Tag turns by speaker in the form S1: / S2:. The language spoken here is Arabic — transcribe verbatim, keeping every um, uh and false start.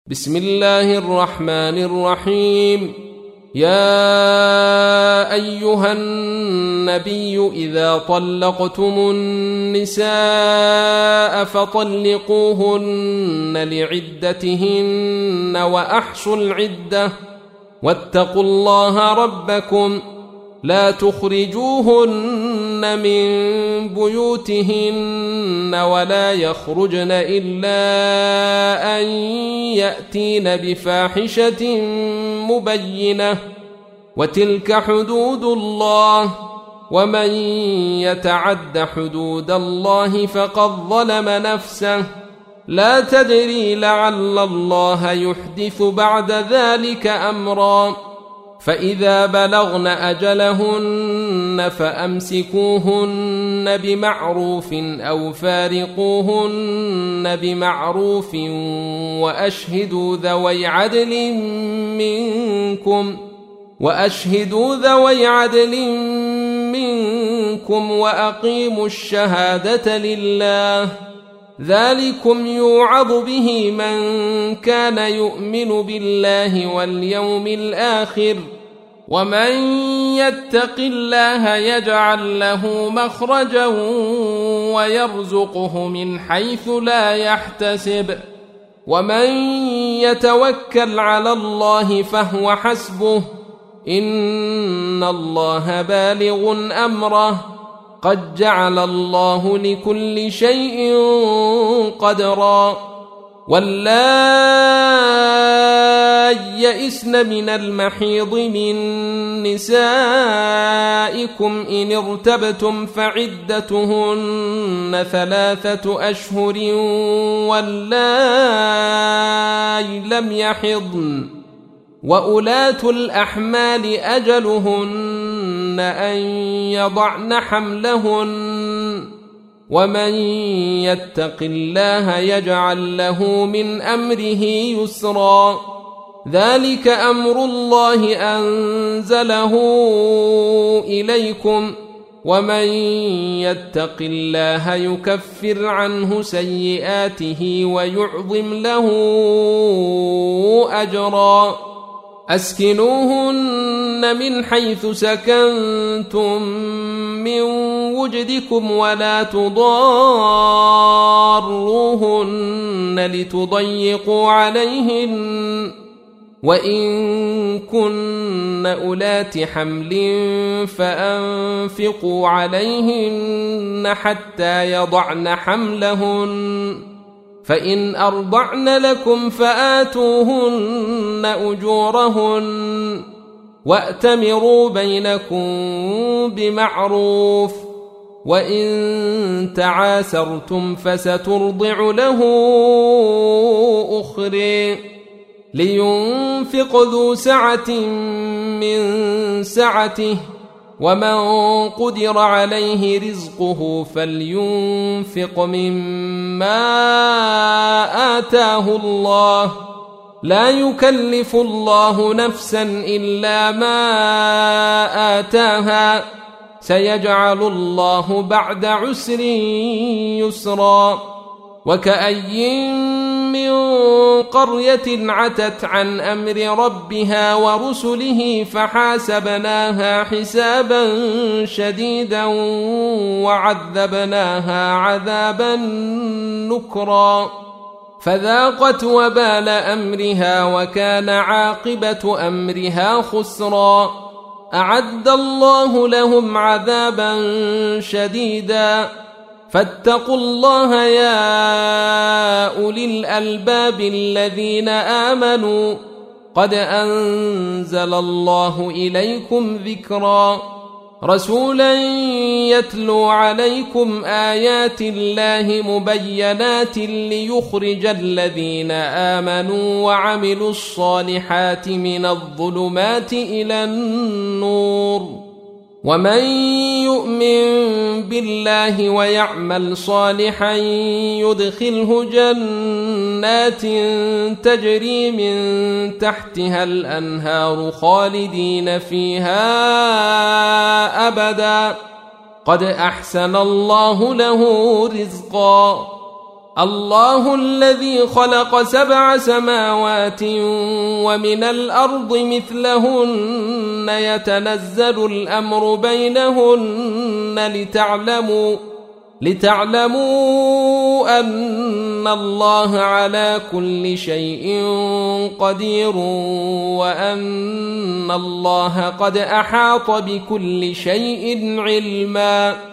S1: بسم الله الرحمن الرحيم. يا أيها النبي إذا طلقتم النساء فطلقوهن لعدتهن وأحصوا العدة واتقوا الله ربكم لا تخرجوهن من بيوتهن ولا يخرجن إلا أن يأتين بفاحشة مبينة وتلك حدود الله ومن يتعد حدود الله فقد ظلم نفسه لا تدري لعل الله يحدث بعد ذلك أمرا. فإذا بلغن أجلهن فأمسكوهن بمعروف أو فارقوهن بمعروف وأشهدوا ذوي عدل منكم وأشهدوا ذوي عدل منكم وأقيموا الشهادة لله ذلكم يوعظ به من كان يؤمن بالله واليوم الآخر ومن يتق الله يجعل له مخرجا ويرزقه من حيث لا يحتسب ومن يتوكل على الله فهو حسبه إن الله بالغ أمره قد جعل الله لكل شيء قدرا. واللائي يئسن من المحيض من نسائكم إن ارتبتم فعدتهن ثلاثة أشهر واللائي لم يحضن وأولاة الأحمال أجلهن أن يضعن حملهن ومن يتق الله يجعل له من أمره يسرا ذلك أمر الله أنزله إليكم ومن يتق الله يكفر عنه سيئاته ويعظم له أجرا. أسكنوهن من حيث سكنتم من وجدكم ولا تضاروهن لتضيقوا عليهن وإن كن أولات حمل فأنفقوا عليهن حتى يضعن حملهن فإن أرضعن لكم فآتوهن أجورهن وأتمروا بينكم بمعروف وإن تعاسرتم فسترضع له أخرى لينفق ذو سعة من سعته ومن قدر عليه رزقه فلينفق مما آتاه الله لا يكلف الله نفسا إلا ما آتاها سيجعل الله بعد عسر يسرا. وكأي من قرية عتت عن أمر ربها ورسله فحاسبناها حسابا شديدا وعذبناها عذابا نكرا فذاقت وبال أمرها وكان عاقبة أمرها خسرا. أعد الله لهم عذابا شديدا فاتقوا الله يا أولي الألباب الذين آمنوا قد أنزل الله إليكم ذكرا رسولا يتلو عليكم آيات الله مبينات ليخرج الذين آمنوا وعملوا الصالحات من الظلمات إلى النور ومن يؤمن بالله ويعمل صالحا يدخله جنات تجري من تحتها الأنهار خالدين فيها أبدا قد أحسن الله له رزقا. الله الذي خلق سبع سماوات ومن الأرض مثلهن يتنزل الأمر بينهن لتعلموا لتعلموا أن الله على كل شيء قدير وأن الله قد أحاط بكل شيء علما.